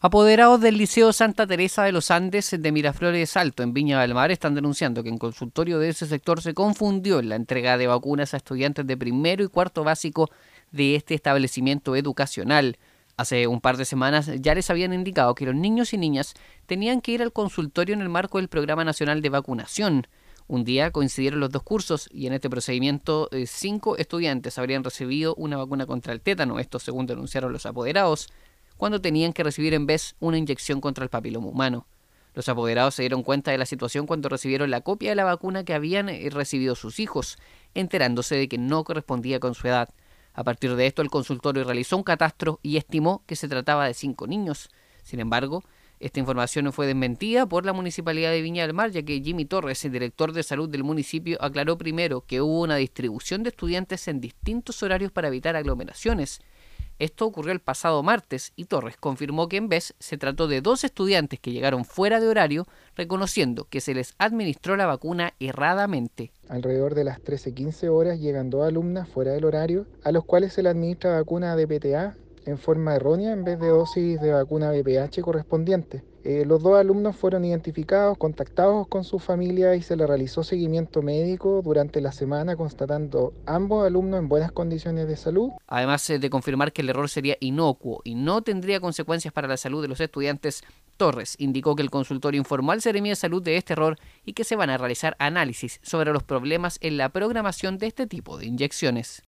Apoderados del Liceo Santa Teresa de los Andes de Miraflores Alto, en Viña del Mar, están denunciando que en consultorio de ese sector se confundió en la entrega de vacunas a estudiantes de primero y cuarto básico de este establecimiento educacional. Hace un par de semanas ya les habían indicado que los niños y niñas tenían que ir al consultorio en el marco del Programa Nacional de Vacunación. Un día coincidieron los dos cursos y en este procedimiento 5 estudiantes habrían recibido una vacuna contra el tétano, esto según denunciaron los apoderados, cuando tenían que recibir en vez una inyección contra el papiloma humano. Los apoderados se dieron cuenta de la situación cuando recibieron la copia de la vacuna que habían recibido sus hijos, enterándose de que no correspondía con su edad. A partir de esto, el consultorio realizó un catastro y estimó que se trataba de 5 niños. Sin embargo, esta información fue desmentida por la Municipalidad de Viña del Mar, ya que Jimmy Torres, el director de salud del municipio, aclaró primero que hubo una distribución de estudiantes en distintos horarios para evitar aglomeraciones. Esto ocurrió el pasado martes y Torres confirmó que en vez se trató de 2 estudiantes que llegaron fuera de horario, reconociendo que se les administró la vacuna erradamente. Alrededor de las 13:15 horas llegan 2 alumnas fuera del horario, a los cuales se les administra vacuna de PTA en forma errónea en vez de dosis de vacuna VPH correspondiente. Los 2 alumnos fueron identificados, contactados con su familia y se les realizó seguimiento médico durante la semana, constatando ambos alumnos en buenas condiciones de salud. Además de confirmar que el error sería inocuo y no tendría consecuencias para la salud de los estudiantes, Torres indicó que el consultorio informó al Seremi de Salud de este error y que se van a realizar análisis sobre los problemas en la programación de este tipo de inyecciones.